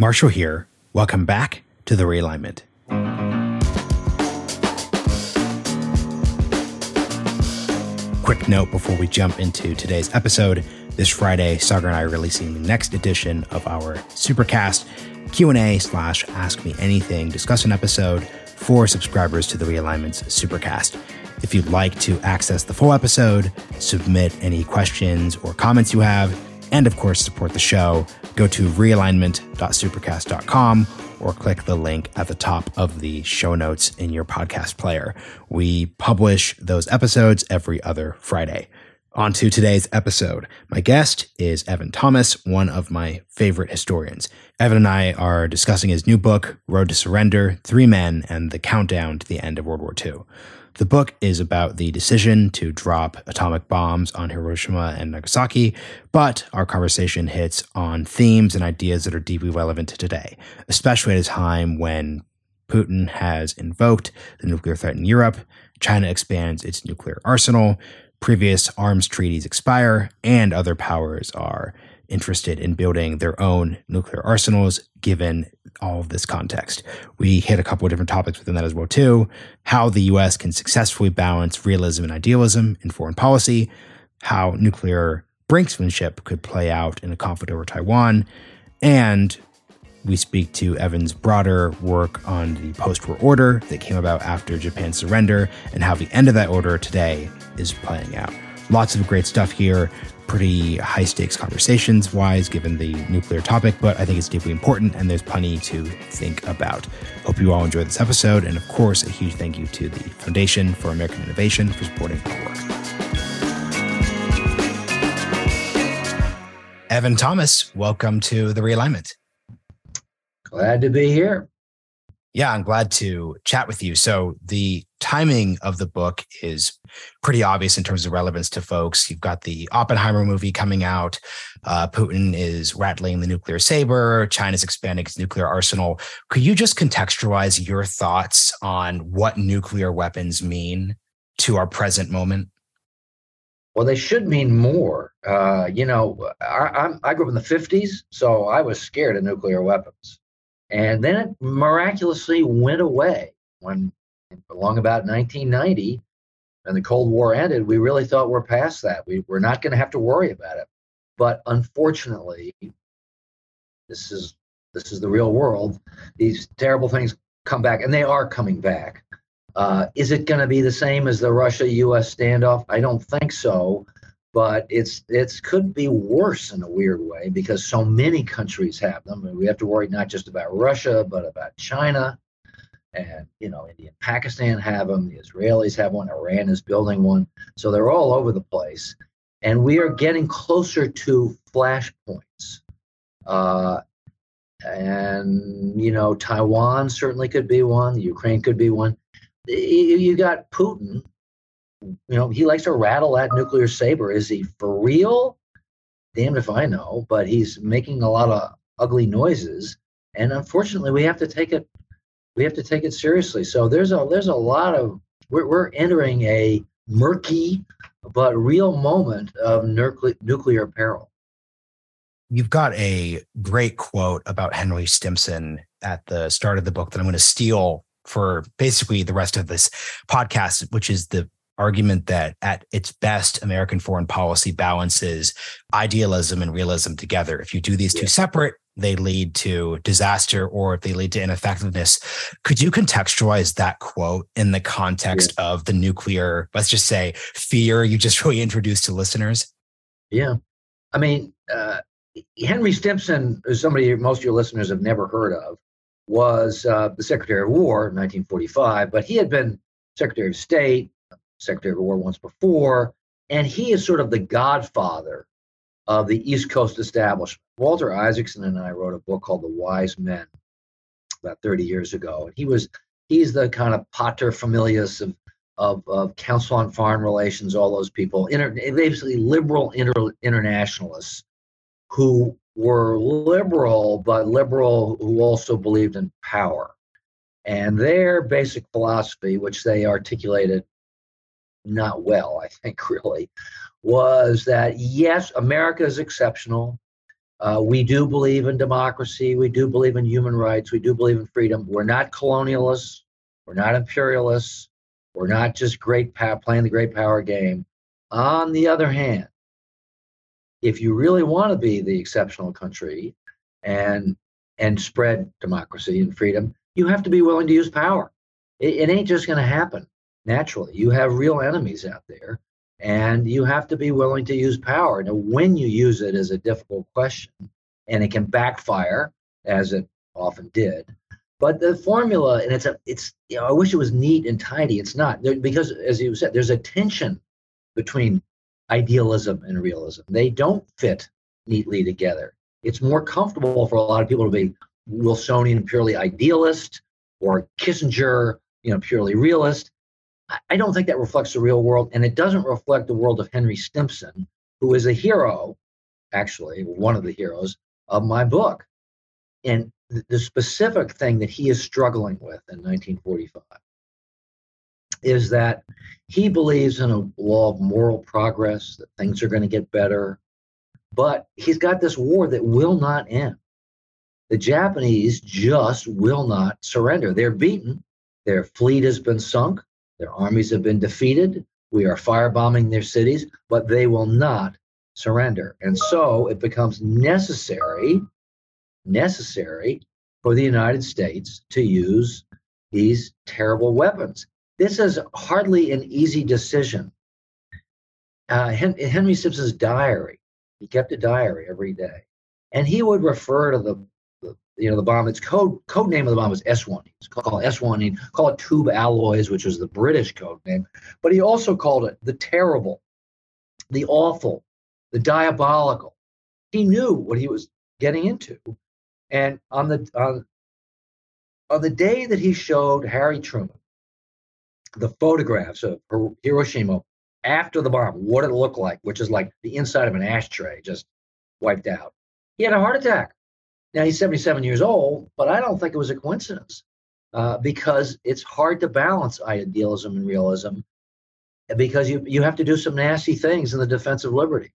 Marshall here. Welcome back to The Realignment. Quick note before we jump into today's episode. This Friday, Sagar and I are releasing the next edition of our Supercast Q&A/Ask Me Anything discussion episode for subscribers to The Realignment's Supercast. If you'd like to access the full episode, submit any questions or comments you have, and of course support the show, go to realignment.supercast.com or click the link at the top of the show notes in your podcast player. We publish those episodes every other Friday. On to today's episode. My guest is Evan Thomas, one of my favorite historians. Evan and I are discussing his new book, Road to Surrender: Three Men and the Countdown to the End of World War II. The book is about the decision to drop atomic bombs on Hiroshima and Nagasaki, but our conversation hits on themes and ideas that are deeply relevant to today, especially at a time when Putin has invoked the nuclear threat in Europe, China expands its nuclear arsenal, previous arms treaties expire, and other powers are interested in building their own nuclear arsenals, given all of this context. We hit a couple of different topics within that as well, too. How the U.S. can successfully balance realism and idealism in foreign policy, how nuclear brinksmanship could play out in a conflict over Taiwan, and we speak to Evan's broader work on the post-war order that came about after Japan's surrender and how the end of that order today is playing out. Lots of great stuff here. Pretty high-stakes conversations-wise, given the nuclear topic, but I think it's deeply important, and there's plenty to think about. Hope you all enjoy this episode, and of course, a huge thank you to the Foundation for American Innovation for supporting our work. Evan Thomas, welcome to The Realignment. Glad to be here. Yeah, I'm glad to chat with you. So the timing of the book is pretty obvious in terms of relevance to folks. You've got the Oppenheimer movie coming out. Putin is rattling the nuclear saber. China's expanding its nuclear arsenal. Could you just contextualize your thoughts on what nuclear weapons mean to our present moment? Well, they should mean more. I grew up in the 50s, so I was scared of nuclear weapons. And then it miraculously went away when, along about 1990, and the Cold War ended. We really thought we're past that. We're not going to have to worry about it. But unfortunately, this is the real world. These terrible things come back, and they are coming back. Is it going to be the same as the Russia-U.S. standoff? I don't think so. But it's could be worse in a weird way because so many countries have them. And we have to worry not just about Russia, but about China. And, India and Pakistan have them. The Israelis have one. Iran is building one. So they're all over the place. And we are getting closer to flashpoints. Taiwan certainly could be one. Ukraine could be one. You got Putin. He likes to rattle that nuclear saber. Is he for real? Damned if I know, but he's making a lot of ugly noises. And unfortunately, we have to take it seriously. So there's a lot of, we're entering a murky but real moment of nuclear peril. You've got a great quote about Henry Stimson at the start of the book that I'm going to steal for basically the rest of this podcast, which is the argument that at its best, American foreign policy balances idealism and realism together. If you do these two separate, they lead to disaster, or if they lead to ineffectiveness. Could you contextualize that quote in the context of the nuclear, let's just say, fear you just really introduced to listeners? Yeah. I mean, Henry Stimson, who's somebody most of your listeners have never heard of, was the Secretary of War in 1945, but he had been Secretary of State, Secretary of War once before, and he is sort of the godfather of the East Coast establishment. Walter Isaacson and I wrote a book called The Wise Men about 30 years ago, and he's the kind of pater familias of Council on Foreign Relations, all those people, basically liberal internationalists who were liberal, but liberal who also believed in power. And their basic philosophy, which they articulated not well, I think, really, was that, yes, America is exceptional. We do believe in democracy. We do believe in human rights. We do believe in freedom. We're not colonialists. We're not imperialists. We're not just playing the great power game. On the other hand, if you really want to be the exceptional country and spread democracy and freedom, you have to be willing to use power. It ain't just going to happen naturally. You have real enemies out there, and you have to be willing to use power. Now, when you use it is a difficult question, and it can backfire, as it often did. But the formula, and it's I wish it was neat and tidy. It's not, because, as you said, there's a tension between idealism and realism. They don't fit neatly together. It's more comfortable for a lot of people to be Wilsonian, purely idealist, or Kissinger, purely realist. I don't think that reflects the real world, and it doesn't reflect the world of Henry Stimson, who is a hero, actually one of the heroes of my book. And the specific thing that he is struggling with in 1945 is that he believes in a law of moral progress, that things are going to get better, but he's got this war that will not end. The Japanese just will not surrender. They're beaten. Their fleet has been sunk. Their armies have been defeated. We are firebombing their cities, but they will not surrender. And so it becomes necessary for the United States to use these terrible weapons. This is hardly an easy decision. Henry Stimson's diary, he kept a diary every day, and he would refer to the bomb. Its code name of the bomb was S1. It's called S1. He'd call it tube alloys, which was the British code name, but he also called it the terrible, the awful, the diabolical. He knew what he was getting into. And on the day that he showed Harry Truman the photographs of Hiroshima after the bomb, what it looked like, which is like the inside of an ashtray just wiped out, he had a heart attack. Now, he's 77 years old, but I don't think it was a coincidence, because it's hard to balance idealism and realism, because you have to do some nasty things in the defense of liberty.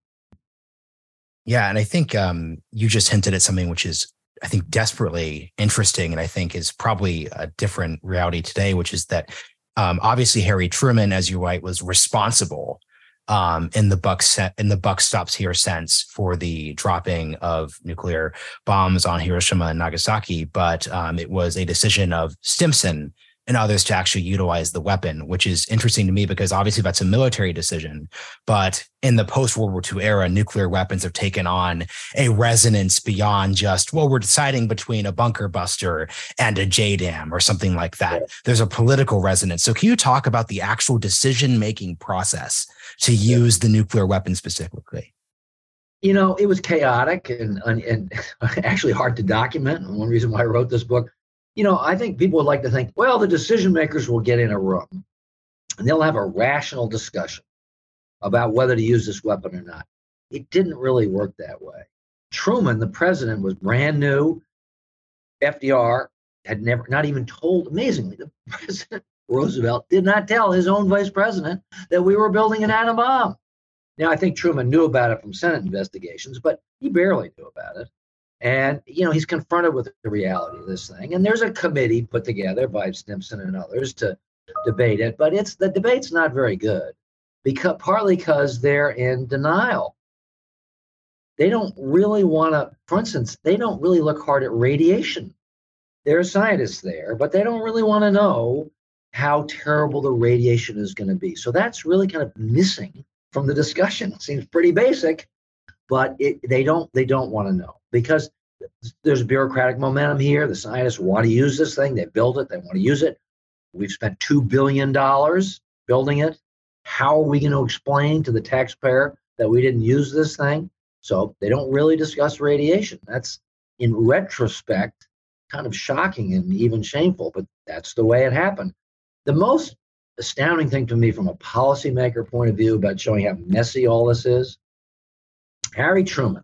Yeah, and I think you just hinted at something which is, I think, desperately interesting, and I think is probably a different reality today, which is that obviously Harry Truman, as you write, was responsible in the buck stops here sense for the dropping of nuclear bombs on Hiroshima and Nagasaki, but it was a decision of Stimson and others to actually utilize the weapon, which is interesting to me because obviously that's a military decision. But in the post-World War II era, nuclear weapons have taken on a resonance beyond just, well, we're deciding between a bunker buster and a JDAM or something like that. There's a political resonance. So can you talk about the actual decision-making process to use the nuclear weapon specifically? It was chaotic and actually hard to document. And one reason why I wrote this book, I think people would like to think, well, the decision makers will get in a room and they'll have a rational discussion about whether to use this weapon or not. It didn't really work that way. Truman, the president, was brand new. FDR had not even told, amazingly, the president, Roosevelt, did not tell his own vice president that we were building an atom bomb. Now, I think Truman knew about it from Senate investigations, but he barely knew about it. And, he's confronted with the reality of this thing. And there's a committee put together by Stimson and others to debate it. But the debate's not very good, partly because they're in denial. They don't really want to, for instance, they don't really look hard at radiation. There are scientists there, but they don't really want to know how terrible the radiation is going to be. So that's really kind of missing from the discussion. It seems pretty basic, but they don't want to know, because there's bureaucratic momentum here. The scientists want to use this thing. They build it. They want to use it. We've spent $2 billion building it. How are we going to explain to the taxpayer that we didn't use this thing? So they don't really discuss radiation. That's, in retrospect, kind of shocking and even shameful, but that's the way it happened. The most astounding thing to me from a policymaker point of view about showing how messy all this is, Harry Truman,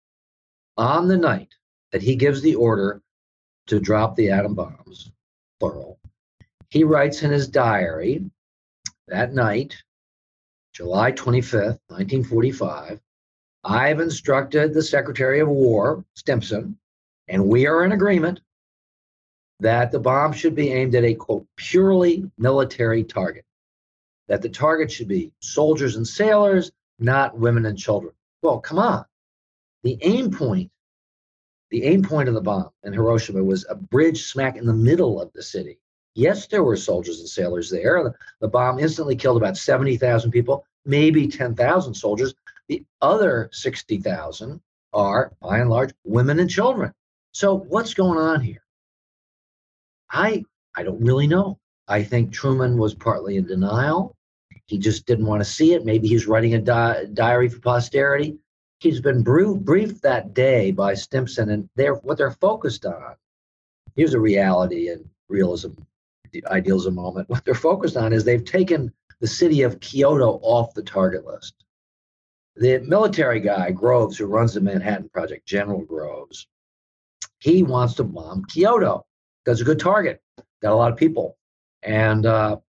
on the night that he gives the order to drop the atom bombs, plural, he writes in his diary that night, July 25th, 1945, I've instructed the Secretary of War, Stimson, and we are in agreement that the bomb should be aimed at a, quote, purely military target, that the target should be soldiers and sailors, not women and children. Well, come on. The aim point of the bomb in Hiroshima was a bridge smack in the middle of the city. Yes, there were soldiers and sailors there. The bomb instantly killed about 70,000 people, maybe 10,000 soldiers. The other 60,000 are, by and large, women and children. So what's going on here? I don't really know. I think Truman was partly in denial. He just didn't want to see it. Maybe he's writing a diary for posterity. He's been briefed that day by Stimson, and what they're focused on. Here's a reality and realism, idealism moment. What they're focused on is they've taken the city of Kyoto off the target list. The military guy, Groves, who runs the Manhattan Project, General Groves, he wants to bomb Kyoto. That's a good target. Got a lot of people. And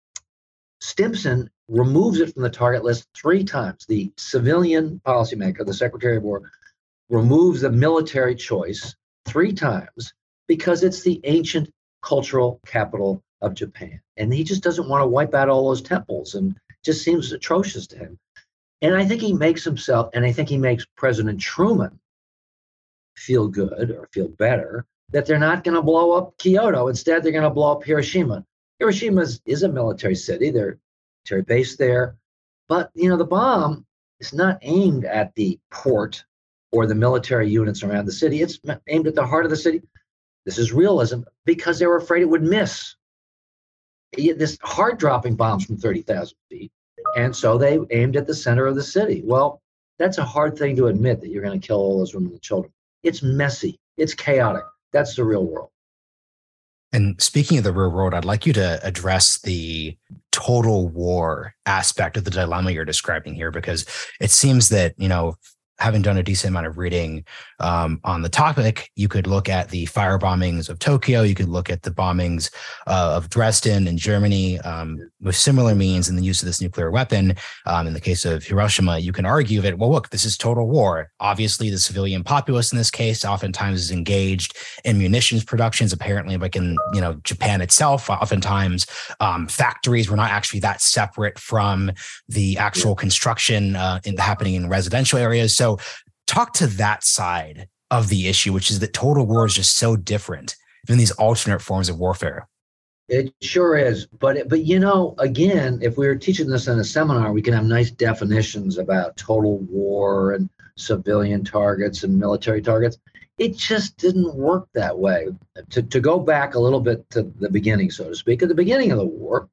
Stimson removes it from the target list 3 times. The civilian policymaker, the Secretary of War, removes the military choice 3 times because it's the ancient cultural capital of Japan. And he just doesn't want to wipe out all those temples, and just seems atrocious to him. And I think he makes himself, and I think he makes President Truman feel good or feel better that they're not going to blow up Kyoto. Instead, they're going to blow up Hiroshima. Hiroshima is a military city. They're military base there. But, the bomb is not aimed at the port or the military units around the city. It's aimed at the heart of the city. This is realism because they were afraid it would miss. This hard-dropping bombs from 30,000 feet. And so they aimed at the center of the city. Well, that's a hard thing to admit, that you're going to kill all those women and children. It's messy. It's chaotic. That's the real world. And speaking of the real world, I'd like you to address the total war aspect of the dilemma you're describing here, because it seems that, having done a decent amount of reading on the topic, you could look at the fire bombings of Tokyo. You could look at the bombings of Dresden and Germany with similar means and the use of this nuclear weapon. In the case of Hiroshima, you can argue that, well, look, this is total war. Obviously, the civilian populace in this case oftentimes is engaged in munitions productions. Apparently, like in Japan itself, oftentimes factories were not actually that separate from the actual construction happening in residential areas. So talk to that side of the issue, which is that total war is just so different than these alternate forms of warfare. It sure is. But again, if we were teaching this in a seminar, we can have nice definitions about total war and civilian targets and military targets. It just didn't work that way. To go back a little bit to the beginning, so to speak, at the beginning of the war,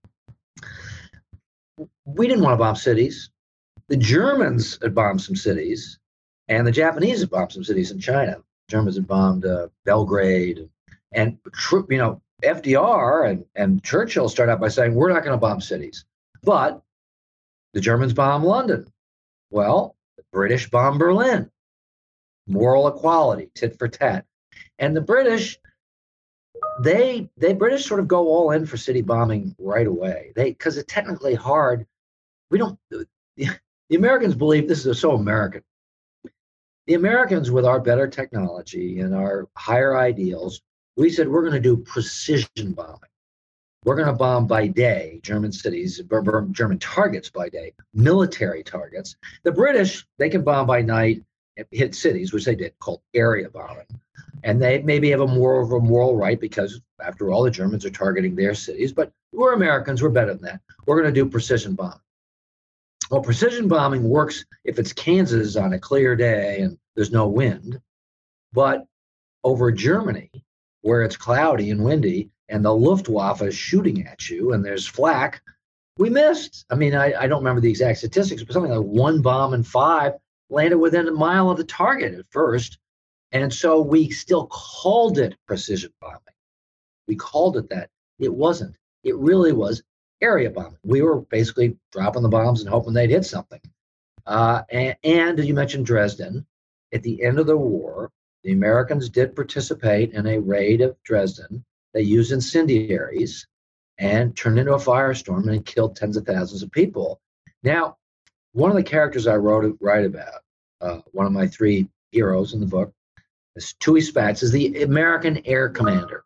we didn't want to bomb cities. The Germans had bombed some cities, and the Japanese had bombed some cities in China. Germans had bombed Belgrade, and FDR and Churchill started out by saying, we're not going to bomb cities. But the Germans bombed London. Well, the British bombed Berlin. Moral equality, tit for tat. And the British, they British sort of go all in for city bombing right away. Because it's technically hard. The Americans believe this is so American. The Americans, with our better technology and our higher ideals, we said we're going to do precision bombing. We're going to bomb by day German cities, German targets by day, military targets. The British, they can bomb by night and hit cities, which they did, called area bombing. And they maybe have more of a moral right because, after all, the Germans are targeting their cities. But we're Americans, we're better than that. We're going to do precision bombing. Well, precision bombing works if it's Kansas on a clear day and there's no wind. But over Germany, where it's cloudy and windy and the Luftwaffe is shooting at you and there's flak, we missed. I mean, I don't remember the exact statistics, but something like 1 bomb in 5 landed within a mile of the target at first. And so we still called it precision bombing. We called it that. It wasn't. It really was area bombing. We were basically dropping the bombs and hoping they'd hit something. And you mentioned Dresden. At the end of the war, the Americans did participate in a raid of Dresden. They used incendiaries and turned into a firestorm and killed tens of thousands of people. Now, one of the characters I write about one of my three heroes in the book. Is Tui Spatz is the American air commander.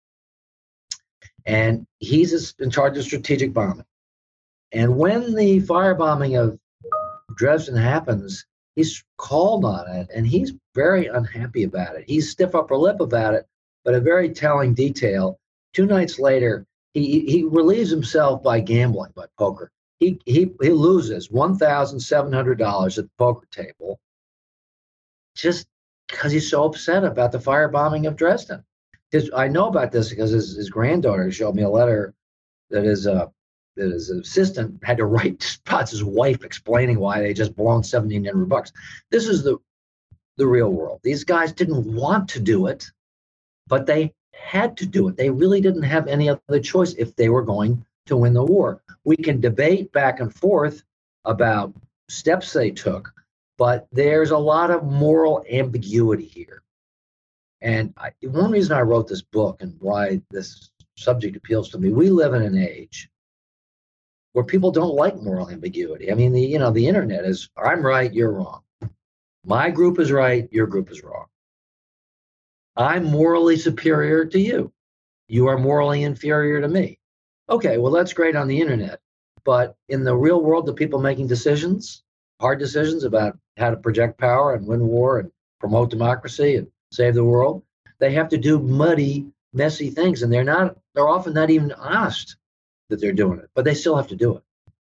And he's in charge of strategic bombing. And when the firebombing of Dresden happens, he's called on it, and he's very unhappy about it. He's stiff upper lip about it, but a very telling detail. 2 nights later, he relieves himself by gambling, by poker. He loses $1,700 at the poker table just because he's so upset about the firebombing of Dresden. I know about this because his granddaughter showed me a letter that his assistant had to write to Spatz's wife explaining why they just blown $1,700. This is the real world. These guys didn't want to do it, but they had to do it. They really didn't have any other choice if they were going to win the war. We can debate back and forth about steps they took, but there's a lot of moral ambiguity here. And one reason I wrote this book and why this subject appeals to me, we live in an age where people don't like moral ambiguity. I mean, the internet is, I'm right, you're wrong. My group is right, your group is wrong. I'm morally superior to you. You are morally inferior to me. Okay, well, that's great on the internet. But in the real world, the people making decisions, hard decisions about how to project power and win war and promote democracy and save the world, they have to do muddy, messy things. And they're often not even honest that they're doing it, but they still have to do it.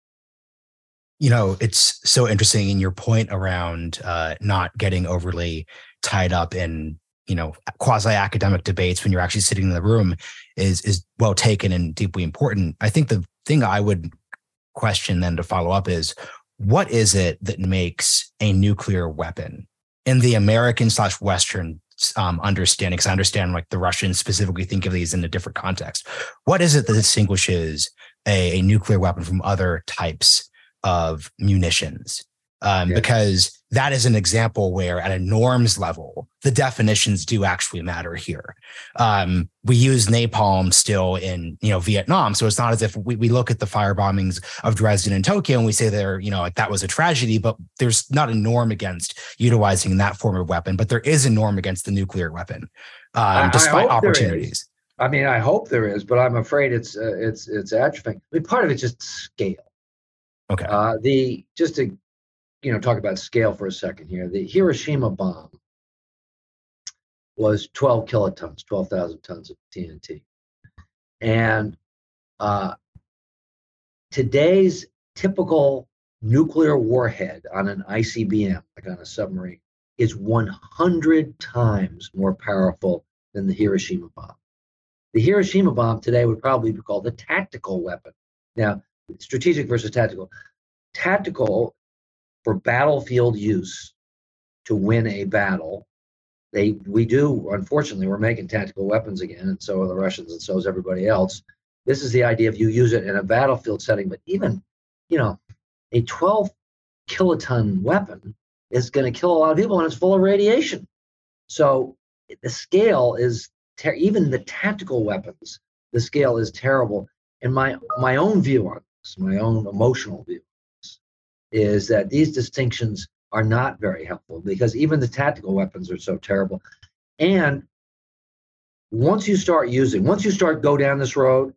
It's so interesting in your point around not getting overly tied up in, quasi-academic debates when you're actually sitting in the room is well taken and deeply important. I think the thing I would question then to follow up is, what is it that makes a nuclear weapon in the American/Western understanding? Because I understand like the Russians specifically think of these in a different context. What is it that distinguishes a nuclear weapon from other types of munitions? Because that is an example where at a norms level, the definitions do actually matter here. We use napalm still in, Vietnam. So it's not as if we look at the firebombings of Dresden and Tokyo and we say that was a tragedy, but there's not a norm against utilizing that form of weapon, but there is a norm against the nuclear weapon, despite opportunities. I mean, I hope there is, but I'm afraid it's atrophying. I mean, part of it's just scale. Okay. Just to talk about scale for a second here. The Hiroshima bomb was 12 kilotons, 12,000 tons of TNT. And today's typical nuclear warhead on an ICBM, like on a submarine, is 100 times more powerful than the Hiroshima bomb. The Hiroshima bomb today would probably be called a tactical weapon. Now, strategic versus tactical. Tactical, for battlefield use, to win a battle, unfortunately, we're making tactical weapons again, and so are the Russians, and so is everybody else. This is the idea of you use it in a battlefield setting, but even, a 12 kiloton weapon is going to kill a lot of people, and it's full of radiation. So the scale is, even the tactical weapons, the scale is terrible. And my own view on this, my own emotional view, is that these distinctions are not very helpful because even the tactical weapons are so terrible. And once you start go down this road,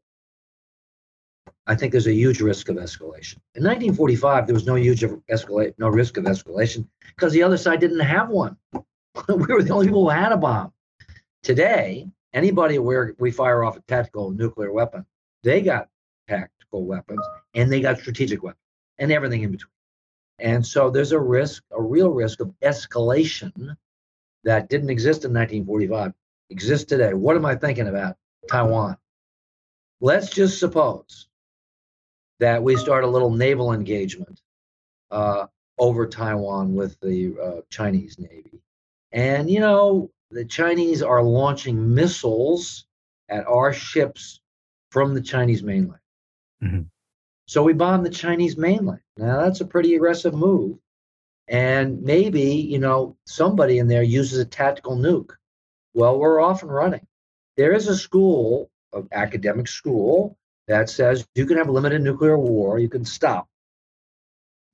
I think there's a huge risk of escalation. In 1945, there was no risk of escalation because the other side didn't have one. We were the only people who had a bomb. Today, anybody where we fire off a tactical nuclear weapon, they got tactical weapons and they got strategic weapons and everything in between. And so there's a real risk of escalation that didn't exist in 1945, exists today. What am I thinking about? Taiwan. Let's just suppose that we start a little naval engagement over Taiwan with the Chinese Navy. And, the Chinese are launching missiles at our ships from the Chinese mainland. Mm-hmm. So we bomb the Chinese mainland. Now, that's a pretty aggressive move. And maybe, somebody in there uses a tactical nuke. Well, we're off and running. There is a school, an academic school, that says you can have a limited nuclear war. You can stop.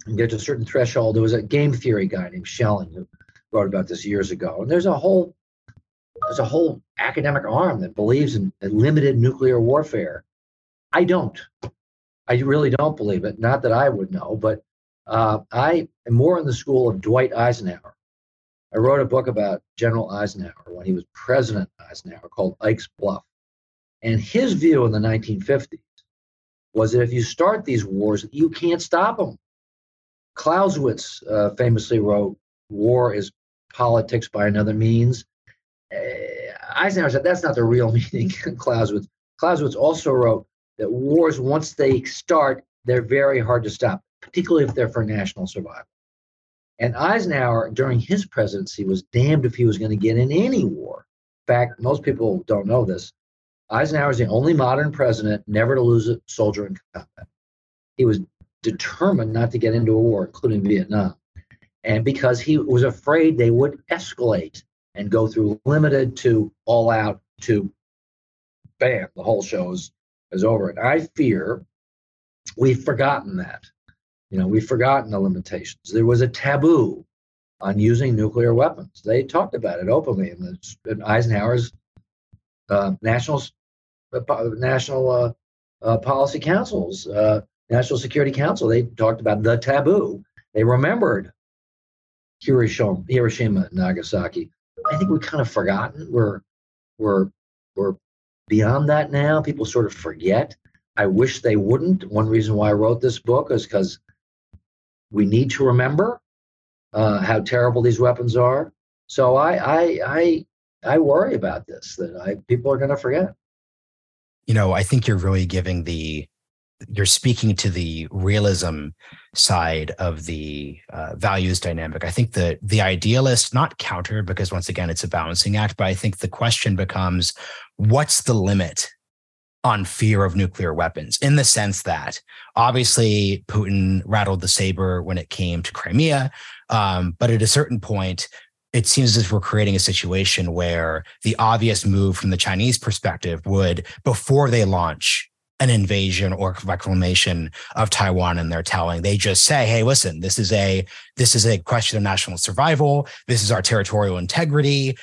and get to a certain threshold. There was a game theory guy named Schelling who wrote about this years ago. And there's a whole academic arm that believes in limited nuclear warfare. I don't. I really don't believe it. Not that I would know, but I am more in the school of Dwight Eisenhower. I wrote a book about General Eisenhower when he was President Eisenhower called Ike's Bluff. And his view in the 1950s was that if you start these wars, you can't stop them. Clausewitz famously wrote, "War is politics by another means." Eisenhower said that's not the real meaning. Clausewitz also wrote that wars, once they start, they're very hard to stop, particularly if they're for national survival. And Eisenhower, during his presidency, was damned if he was going to get in any war. In fact, most people don't know this. Eisenhower is the only modern president never to lose a soldier in combat. He was determined not to get into a war, including Vietnam. And because he was afraid they would escalate and go through limited to all out to bam, the whole show is over. And I fear we've forgotten that. We've forgotten the limitations. There was a taboo on using nuclear weapons. They talked about it openly in Eisenhower's national policy councils, National Security Council. They talked about the taboo. They remembered Hiroshima and Nagasaki. I think we've kind of forgotten. We're beyond that now. People sort of forget. I wish they wouldn't. One reason why I wrote this book is because we need to remember how terrible these weapons are. So I worry about this, that people are going to forget. I think you're really you're speaking to the realism side of the values dynamic. I think the idealist, not counter, because once again, it's a balancing act, but I think the question becomes, what's the limit on fear of nuclear weapons, in the sense that obviously Putin rattled the saber when it came to Crimea. But at a certain point, it seems as if we're creating a situation where the obvious move from the Chinese perspective would, before they launch an invasion or reclamation of Taiwan in their telling, they just say, hey, listen, this is a question of national survival. This is our territorial integrity.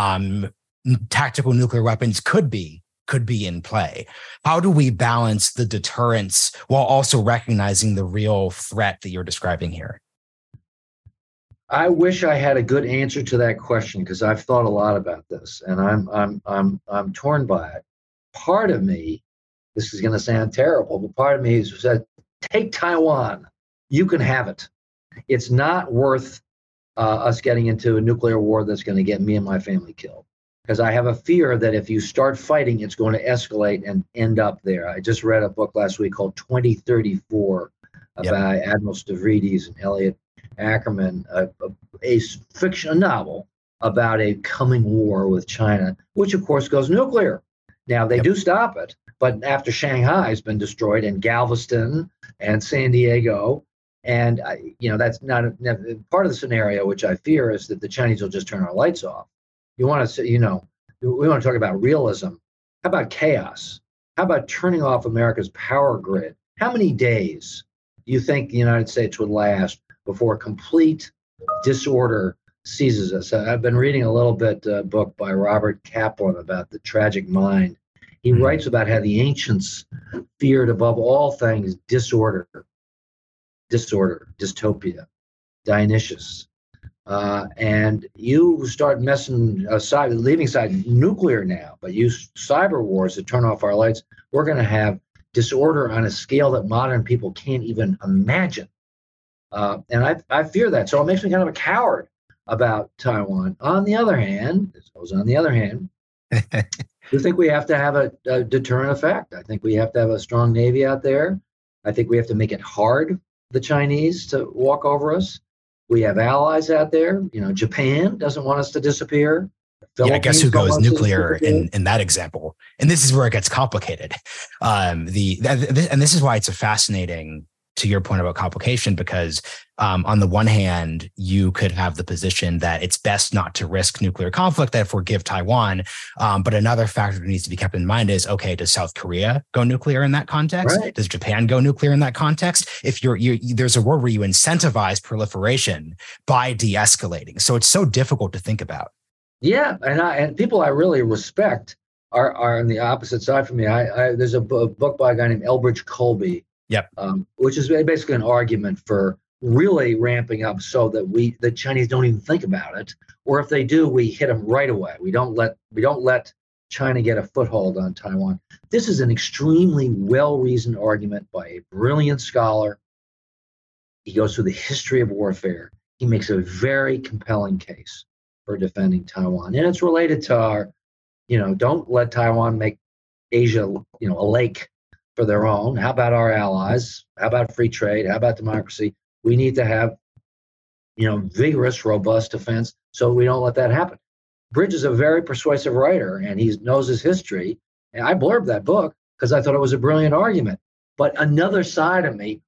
Tactical nuclear weapons could be in play. How do we balance the deterrence while also recognizing the real threat that you're describing here? I wish I had a good answer to that question, because I've thought a lot about this, and I'm torn by it. Part of me, this is going to sound terrible, but part of me has said, take Taiwan. You can have it. It's not worth us getting into a nuclear war that's going to get me and my family killed. Because I have a fear that if you start fighting, it's going to escalate and end up there. I just read a book last week called 2034 by Admiral Stavridis and Elliot Ackerman, a novel about a coming war with China, which of course goes nuclear. Now they do stop it, but after Shanghai has been destroyed and Galveston and San Diego, and that's not part of the scenario, which I fear is that the Chinese will just turn our lights off. You want to, we want to talk about realism. How about chaos? How about turning off America's power grid? How many days do you think the United States would last before complete disorder seizes us? I've been reading a little bit book by Robert Kaplan about the tragic mind. He writes about how the ancients feared above all things disorder, dystopia, Dionysius. And you start leaving aside nuclear now, but use cyber wars to turn off our lights, we're going to have disorder on a scale that modern people can't even imagine. And I fear that. So it makes me kind of a coward about Taiwan. On the other hand, I think we have to have a deterrent effect. I think we have to have a strong Navy out there. I think we have to make it hard for the Chinese to walk over us. We have allies out there. Japan doesn't want us to disappear. I guess who goes nuclear in that example? And this is where it gets complicated. And this is why it's a fascinating to your point about complication, because on the one hand, you could have the position that it's best not to risk nuclear conflict, therefore give Taiwan. But another factor that needs to be kept in mind is, okay, does South Korea go nuclear in that context? Right. Does Japan go nuclear in that context? If there's a world where you incentivize proliferation by de-escalating. So it's so difficult to think about. Yeah, and people I really respect are on the opposite side from me. There's a book by a guy named Elbridge Colby. Yep. Which is basically an argument for really ramping up so that the Chinese don't even think about it, or if they do, we hit them right away. We don't let China get a foothold on Taiwan. This is an extremely well-reasoned argument by a brilliant scholar. He goes through the history of warfare. He makes a very compelling case for defending Taiwan, and it's related to our, don't let Taiwan make Asia, a lake for their own. How about our allies? How about free trade? How about democracy? We need to have, vigorous, robust defense so we don't let that happen. Bridge is a very persuasive writer, and he knows his history. And I blurbed that book because I thought it was a brilliant argument. But another side of me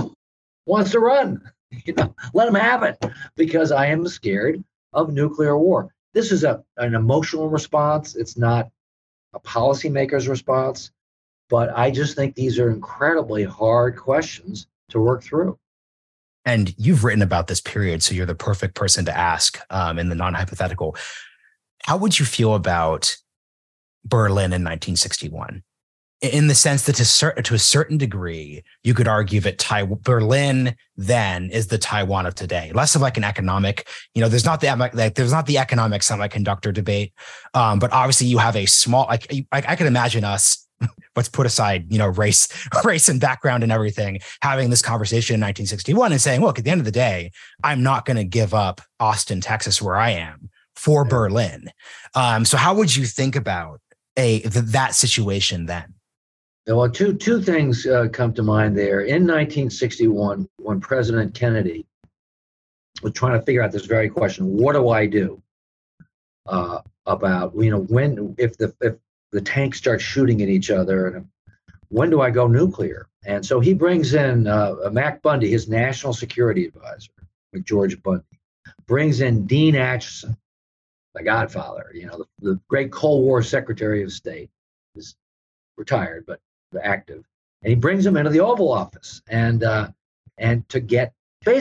wants to run. Let them have it, because I am scared of nuclear war. This is an emotional response. It's not a policymaker's response. But I just think these are incredibly hard questions to work through. And you've written about this period, so you're the perfect person to ask in the non-hypothetical. How would you feel about Berlin in 1961? In the sense that to a certain degree, you could argue that Berlin then is the Taiwan of today. Less of like an economic, there's not the economic semiconductor debate, but obviously you have a small. I can imagine us. Let's put aside, race and background and everything, having this conversation in 1961 and saying, look, at the end of the day, I'm not going to give up Austin, Texas, where I am for Berlin. So how would you think about that situation then? Well, two things come to mind there. In 1961, when President Kennedy was trying to figure out this very question, what do I do about, if the tanks start shooting at each other, and when do I go nuclear? And so he brings in Mac Bundy, his national security advisor, George Bundy, brings in Dean Acheson, the Godfather, the great Cold War Secretary of State, is retired but active, and he brings him into the Oval Office and to get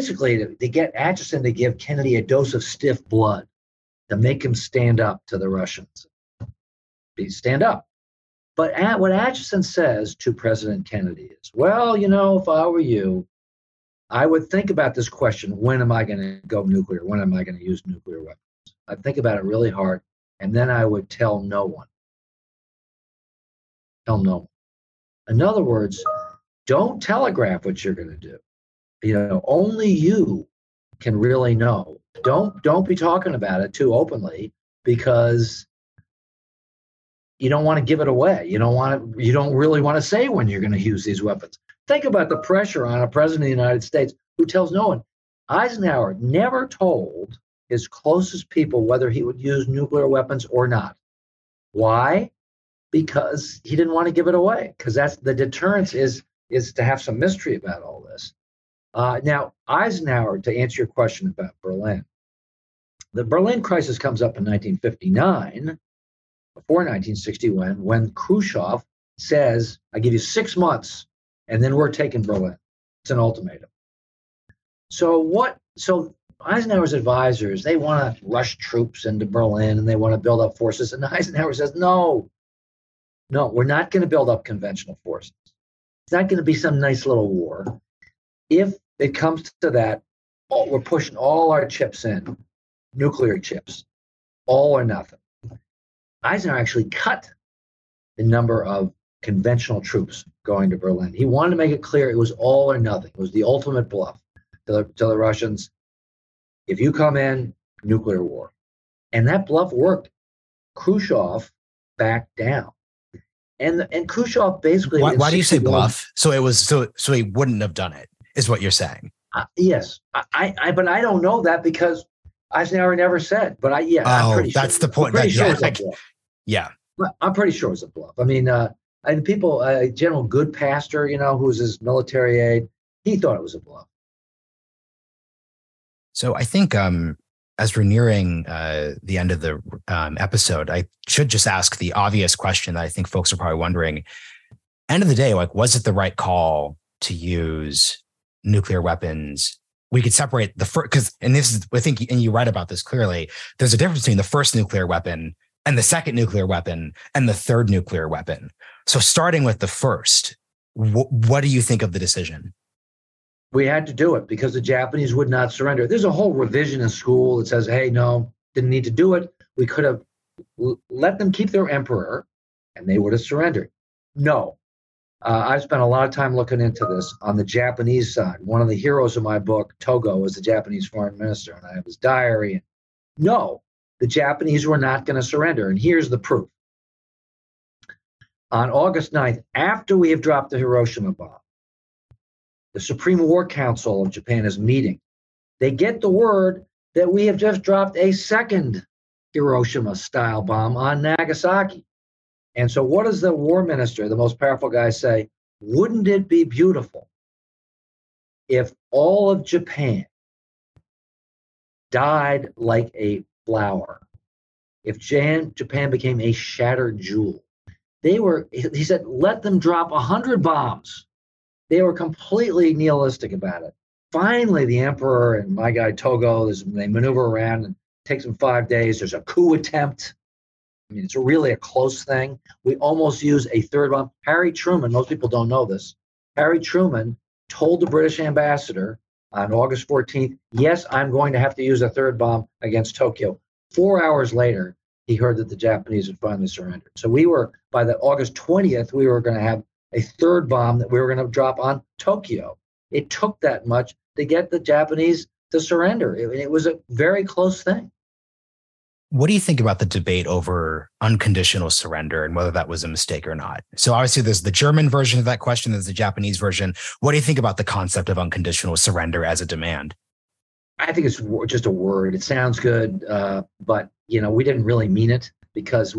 Acheson to give Kennedy a dose of stiff blood to make him stand up to the Russians. Stand up. But what Acheson says to President Kennedy is, well, if I were you, I would think about this question, when am I going to go nuclear? When am I going to use nuclear weapons? I'd think about it really hard, and then I would tell no one. Tell no one. In other words, don't telegraph what you're going to do. Only you can really know. Don't be talking about it too openly, because you don't want to give it away. You don't really want to say when you're going to use these weapons. Think about the pressure on a president of the United States who tells no one. Eisenhower never told his closest people whether he would use nuclear weapons or not. Why? Because he didn't want to give it away. Because that's the deterrence is to have some mystery about all this. Now, Eisenhower, to answer your question about Berlin, the Berlin crisis comes up in 1959. Before 1961, when Khrushchev says, I give you 6 months, and then we're taking Berlin. It's an ultimatum. So Eisenhower's advisors, they want to rush troops into Berlin, and they want to build up forces. And Eisenhower says, no, we're not going to build up conventional forces. It's not going to be some nice little war. If it comes to that, we're pushing all our chips in, nuclear chips, all or nothing. Eisenhower actually cut the number of conventional troops going to Berlin. He wanted to make it clear it was all or nothing. It was the ultimate bluff to the Russians. If you come in, nuclear war. And that bluff worked. Khrushchev backed down. And Khrushchev basically... Why do you say bluff? So it was so he wouldn't have done it, is what you're saying. Yes. But I don't know that because Eisenhower never said. But I'm pretty sure. That's the point. Yeah. I'm pretty sure it was a bluff. I mean, and people, General Goodpaster, who's his military aide, He thought it was a bluff. So I think as we're nearing the end of the episode, I should just ask the obvious question that I think folks are probably wondering. End of the day, like, was it the right call to use nuclear weapons? We could separate the first, because, and this is, I think, and you write about this clearly, there's a difference between the first nuclear weapon and the second nuclear weapon and the third nuclear weapon. So starting with the first, what do you think of the decision? We had to do it because the Japanese would not surrender. There's a whole revision in school that says, hey, no, didn't need to do it. We could have let them keep their emperor and they would have surrendered. No. I've spent a lot of time looking into this on the Japanese side. One of the heroes of my book, Togo, was the Japanese foreign minister, and I have his diary. No, the Japanese were not going to surrender. And here's the proof. On August 9th, after we have dropped the Hiroshima bomb, the Supreme War Council of Japan is meeting. They get the word that we have just dropped a second Hiroshima-style bomb on Nagasaki. And so what does the war minister, the most powerful guy, say? Wouldn't it be beautiful if all of Japan died like a flower? If Japan became a shattered jewel? He said, let them drop 100 bombs. They were completely nihilistic about it. Finally, the emperor and my guy Togo, they maneuver around and it takes them 5 days. There's a coup attempt. I mean, it's really a close thing. We almost use a third bomb. Harry Truman, most people don't know this. Harry Truman told the British ambassador on August 14th, yes, I'm going to have to use a third bomb against Tokyo. 4 hours later, he heard that the Japanese had finally surrendered. So by the August 20th, we were going to have a third bomb that we were going to drop on Tokyo. It took that much to get the Japanese to surrender. It was a very close thing. What do you think about the debate over unconditional surrender and whether that was a mistake or not? So obviously there's the German version of that question, there's the Japanese version. What do you think about the concept of unconditional surrender as a demand? I think it's just a word. It sounds good, but we didn't really mean it because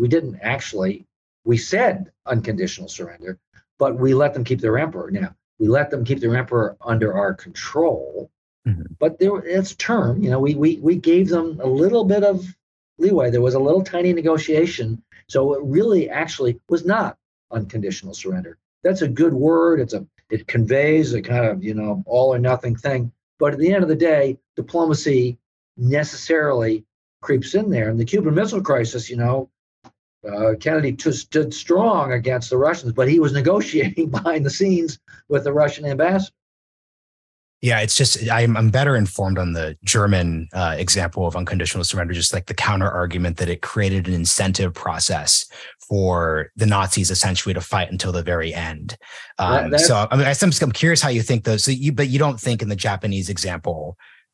we said unconditional surrender, but we let them keep their emperor. Now, we let them keep their emperor under our control, but it's term. We gave them a little bit of leeway. There was a little tiny negotiation. So it really actually was not unconditional surrender. That's a good word. It conveys a kind of, all or nothing thing. But at the end of the day, diplomacy necessarily creeps in there. And the Cuban Missile Crisis, Kennedy stood strong against the Russians, but he was negotiating behind the scenes with the Russian ambassador. Yeah, it's just I'm better informed on the German example of unconditional surrender, just like the counter argument that it created an incentive process for the Nazis essentially to fight until the very end. I'm curious how you think those. But you don't think in the Japanese example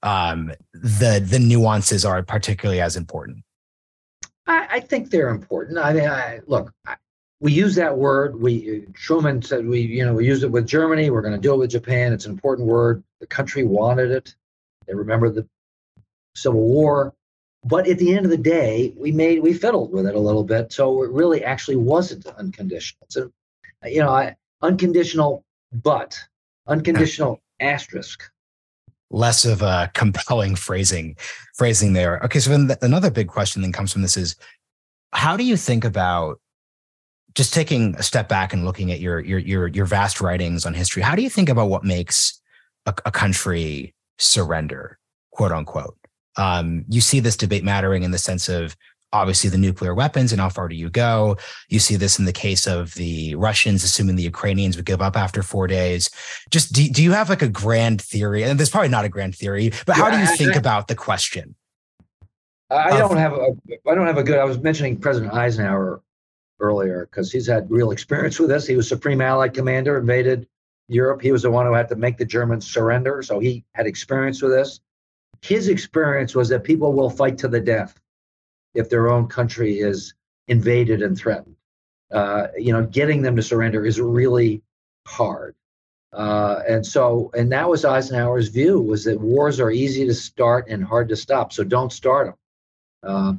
the nuances are particularly as important. I think they're important. I mean, we use that word. Truman said we used it with Germany. We're going to do it with Japan. It's an important word. The country wanted it. They remember the Civil War. But at the end of the day, we fiddled with it a little bit. So it really actually wasn't unconditional. So, unconditional, but unconditional asterisk. Less of a compelling phrasing there. Okay, so then another big question then comes from this is, how do you think about, just taking a step back and looking at your vast writings on history, how do you think about what makes a country surrender, quote unquote? You see this debate mattering in the sense of obviously the nuclear weapons and how far do you go? You see this in the case of the Russians, assuming the Ukrainians would give up after 4 days. Just do you have like a grand theory? And there's probably not a grand theory, but how do you think about the question? I don't have a good. I was mentioning President Eisenhower earlier because he's had real experience with this. He was Supreme Allied Commander, invaded Europe. He was the one who had to make the Germans surrender, so he had experience with this. His experience was that people will fight to the death if their own country is invaded and threatened. Getting them to surrender is really hard. And that was Eisenhower's view, was that wars are easy to start and hard to stop, so don't start them.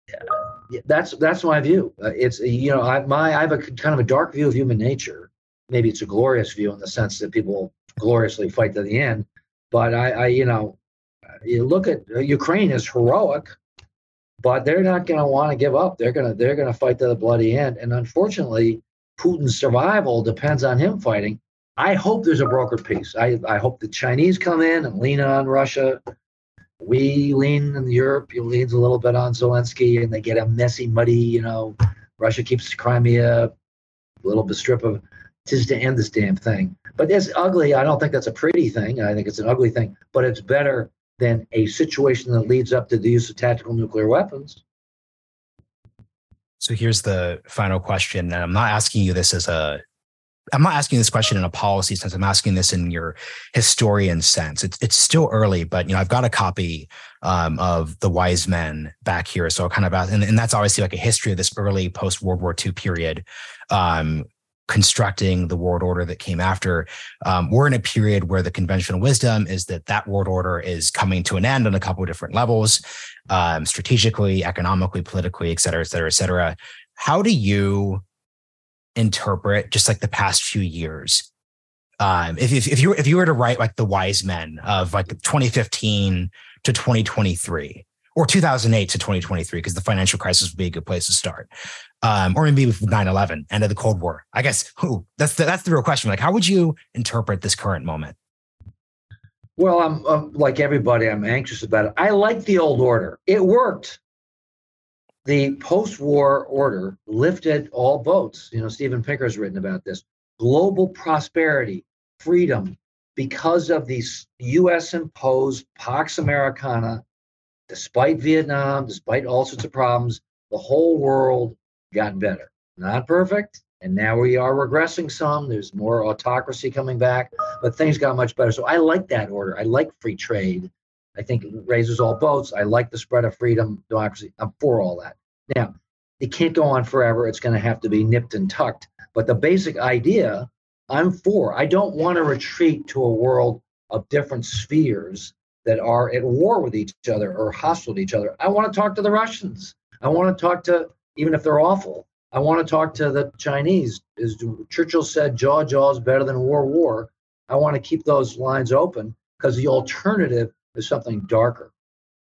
That's my view. I have a kind of a dark view of human nature maybe it's a glorious view in the sense that people gloriously fight to the end. But you look at Ukraine is heroic, but they're not going to want to give up. They're going to fight to the bloody end. And unfortunately, Putin's survival depends on him fighting. I hope there's a brokered peace. I hope the Chinese come in and lean on Russia. We lean in Europe. You leans a little bit on Zelensky, and they get a messy, muddy. Russia keeps Crimea, a little bit strip of just to end this damn thing. But it's ugly. I don't think that's a pretty thing. I think it's an ugly thing. But it's better than a situation that leads up to the use of tactical nuclear weapons. So here's the final question. And I'm not asking this question in a policy sense. I'm asking this in your historian sense. It's still early, but I've got a copy of The Wise Men back here. So I'll kind of ask, and that's obviously like a history of this early post-World War II period, constructing the world order that came after. We're in a period where the conventional wisdom is that world order is coming to an end on a couple of different levels, strategically, economically, politically, et cetera, et cetera, et cetera. How do you interpret just like the past few years? If you were to write like the Wise Men of like 2015 to 2023 or 2008 to 2023, because the financial crisis would be a good place to start. Or maybe with 9/11, end of the Cold War. I guess that's the real question. Like, how would you interpret this current moment? Well, I'm like everybody, I'm anxious about it. I like the old order. It worked. The post-war order lifted all boats. Steven Pinker's written about this. Global prosperity, freedom, because of these U.S.-imposed Pax Americana, despite Vietnam, despite all sorts of problems, the whole world got better. Not perfect, and now we are regressing some. There's more autocracy coming back, but things got much better. So I like that order. I like free trade. I think it raises all boats. I like the spread of freedom, democracy. I'm for all that. Now, it can't go on forever. It's going to have to be nipped and tucked. But the basic idea, I'm for. I don't want to retreat to a world of different spheres that are at war with each other or hostile to each other. I want to talk to the Russians. I want to talk to, even if they're awful, I want to talk to the Chinese. As Churchill said, jaw is better than war. I want to keep those lines open because the alternative is something darker.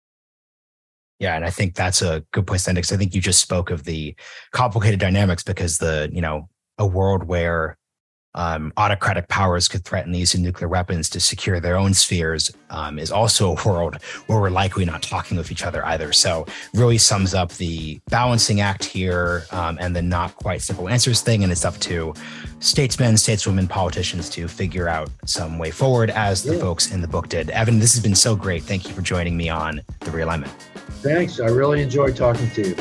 Yeah, and I think that's a good place to end, because I think you just spoke of the complicated dynamics, because a world where autocratic powers could threaten the use of nuclear weapons to secure their own spheres is also a world where we're likely not talking with each other either. So really sums up the balancing act here and the not quite simple answers thing. And it's up to statesmen, stateswomen, politicians to figure out some way forward, as the folks in the book did. Evan, this has been so great. Thank you for joining me on The Realignment. Thanks. I really enjoyed talking to you.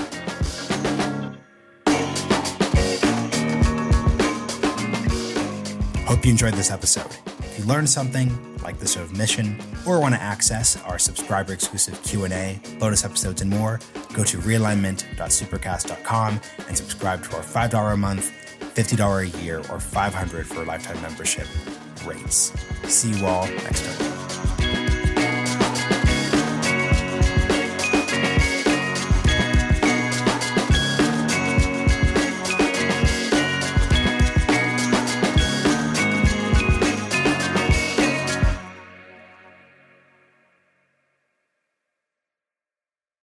Hope you enjoyed this episode. If you learned something, like the show of mission, or want to access our subscriber-exclusive Q&A, bonus episodes, and more, go to realignment.supercast.com and subscribe to our $5 a month, $50 a year, or $500 for a lifetime membership rates. See you all next time.